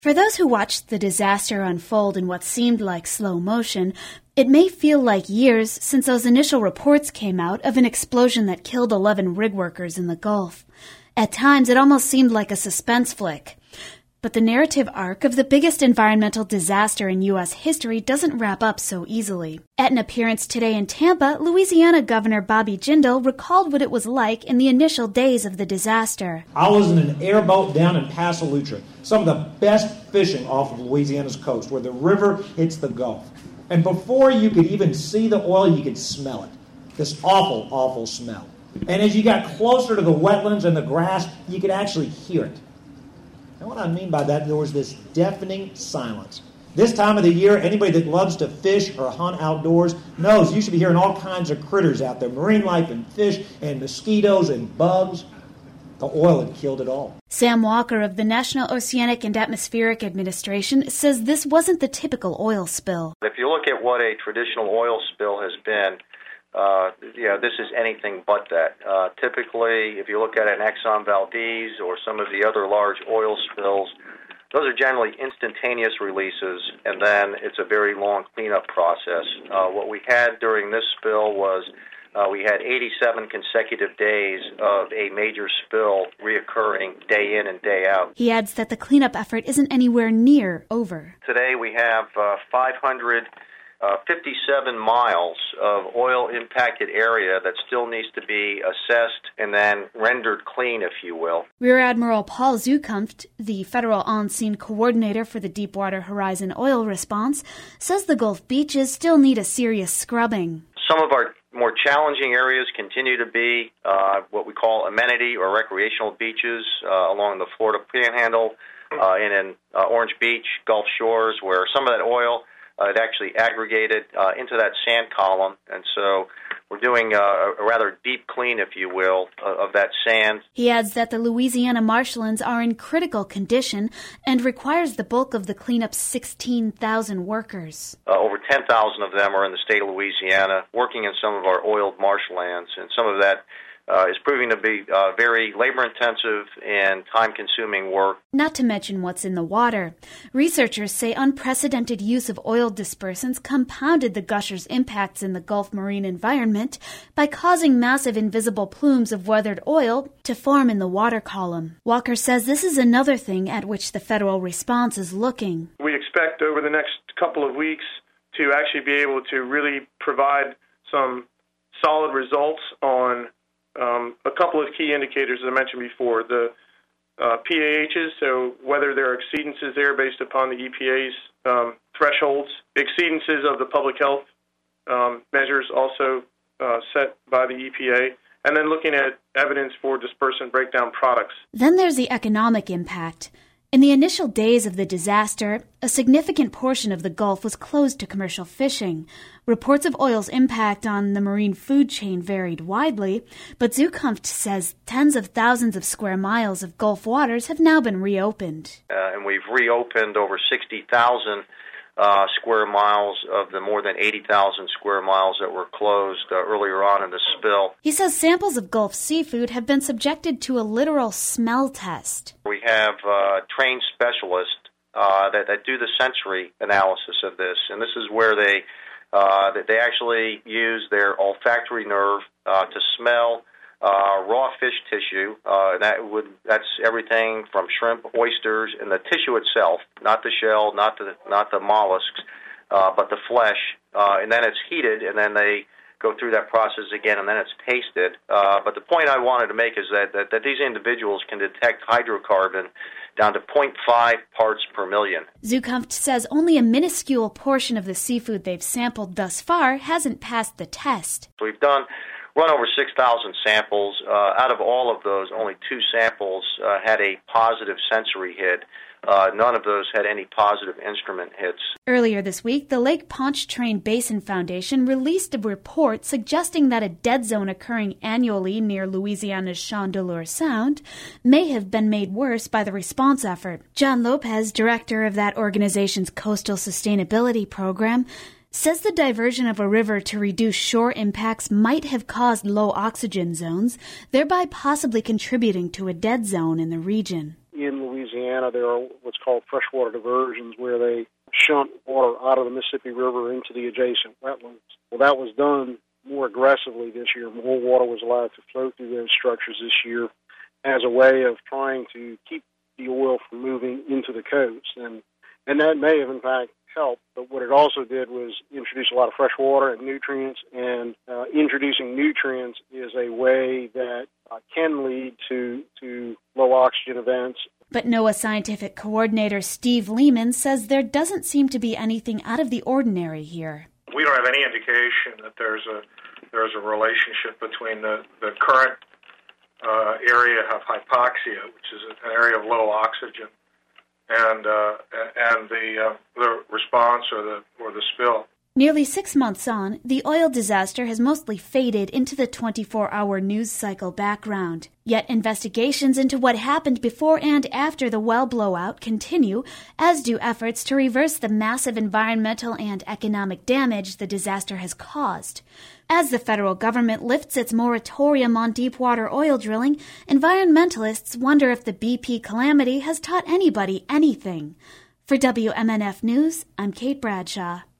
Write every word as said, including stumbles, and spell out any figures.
For those who watched the disaster unfold in what seemed like slow motion, it may feel like years since those initial reports came out of an explosion that killed eleven rig workers in the Gulf. At times, it almost seemed like a suspense flick. But the narrative arc of the biggest environmental disaster in U S history doesn't wrap up so easily. At an appearance today in Tampa, Louisiana Governor Bobby Jindal recalled what it was like in the initial days of the disaster. I was in an airboat down in Paso Lucha, some of the best fishing off of Louisiana's coast, where the river hits the Gulf. And before you could even see the oil, you could smell it. This awful, awful smell. And as you got closer to the wetlands and the grass, you could actually hear it. And what I mean by that, there was this deafening silence. This time of the year, anybody that loves to fish or hunt outdoors knows you should be hearing all kinds of critters out there, marine life and fish and mosquitoes and bugs. The oil had killed it all. Sam Walker of the National Oceanic and Atmospheric Administration says this wasn't the typical oil spill. If you look at what a traditional oil spill has been, Uh, yeah, this is anything but that. Uh, typically, if you look at an Exxon Valdez or some of the other large oil spills, those are generally instantaneous releases, and then it's a very long cleanup process. Uh, what we had during this spill was uh, we had eighty-seven consecutive days of a major spill reoccurring day in and day out. He adds that the cleanup effort isn't anywhere near over. Today we have uh, five hundred Uh, fifty-seven miles of oil-impacted area that still needs to be assessed and then rendered clean, if you will. Rear Admiral Paul Zukunft, the federal on-scene coordinator for the Deepwater Horizon oil response, says the Gulf beaches still need a serious scrubbing. Some of our more challenging areas continue to be uh, what we call amenity or recreational beaches uh, along the Florida Panhandle uh, and in uh, Orange Beach, Gulf Shores, where some of that oil Uh, it actually aggregated uh, into that sand column, and so we're doing uh, a rather deep clean, if you will, uh, of that sand. He adds that the Louisiana marshlands are in critical condition and requires the bulk of the cleanup's sixteen thousand workers. Uh, over ten thousand of them are in the state of Louisiana, working in some of our oiled marshlands, and some of that Uh, is proving to be uh, very labor-intensive and time-consuming work. Not to mention what's in the water. Researchers say unprecedented use of oil dispersants compounded the gusher's impacts in the Gulf marine environment by causing massive invisible plumes of weathered oil to form in the water column. Walker says this is another thing at which the federal response is looking. We expect over the next couple of weeks to actually be able to really provide some solid results on Um, a couple of key indicators, as I mentioned before, the uh, P A Hs, so whether there are exceedances there based upon the E P A's um, thresholds, exceedances of the public health um, measures also uh, set by the E P A, and then looking at evidence for dispersant breakdown products. Then there's the economic impact. In the initial days of the disaster, a significant portion of the Gulf was closed to commercial fishing. Reports of oil's impact on the marine food chain varied widely, but Zukunft says tens of thousands of square miles of Gulf waters have now been reopened. Uh, and we've reopened over sixty thousand uh, square miles of the more than eighty thousand square miles that were closed uh, earlier on in the spill. He says samples of Gulf seafood have been subjected to a literal smell test. We have uh, trained specialists uh, that, that do the sensory analysis of this, and this is where they uh, that they actually use their olfactory nerve uh, to smell uh, raw fish tissue. Uh, that would that's everything from shrimp, oysters, and the tissue itself, not the shell, not the not the mollusks, uh, but the flesh. Uh, and then it's heated, and then they go through that process again, and then it's tasted. Uh, but the point I wanted to make is that, that, that these individuals can detect hydrocarbon down to zero point five parts per million. Zukunft says only a minuscule portion of the seafood they've sampled thus far hasn't passed the test. We've done run over six thousand samples. Uh, out of all of those, only two samples uh, had a positive sensory hit. Uh, none of those had any positive instrument hits. Earlier this week, the Lake Pontchartrain Basin Foundation released a report suggesting that a dead zone occurring annually near Louisiana's Chandeleur Sound may have been made worse by the response effort. John Lopez, director of that organization's Coastal Sustainability Program, says the diversion of a river to reduce shore impacts might have caused low oxygen zones, thereby possibly contributing to a dead zone in the region. in Louisiana, there are what's called freshwater diversions, where they shunt water out of the Mississippi River into the adjacent wetlands. Well, that was done more aggressively this year. More water was allowed to flow through those structures this year as a way of trying to keep the oil from moving into the coast. And, and that may have, in fact, helped. But what it also did was introduce a lot of fresh water and nutrients, and uh, introducing nutrients is a way that uh, can lead to, to low oxygen events. But NOAA scientific coordinator Steve Lehman says there doesn't seem to be anything out of the ordinary here. We don't have any indication that there's a there's a relationship between the, the current uh, area of hypoxia, which is an area of low oxygen, and uh, and the uh, the response or the or the spill. Nearly six months on, the oil disaster has mostly faded into the twenty-four hour news cycle background. Yet investigations into what happened before and after the well blowout continue, as do efforts to reverse the massive environmental and economic damage the disaster has caused. As the federal government lifts its moratorium on deepwater oil drilling, environmentalists wonder if the B P calamity has taught anybody anything. For W M N F News, I'm Kate Bradshaw.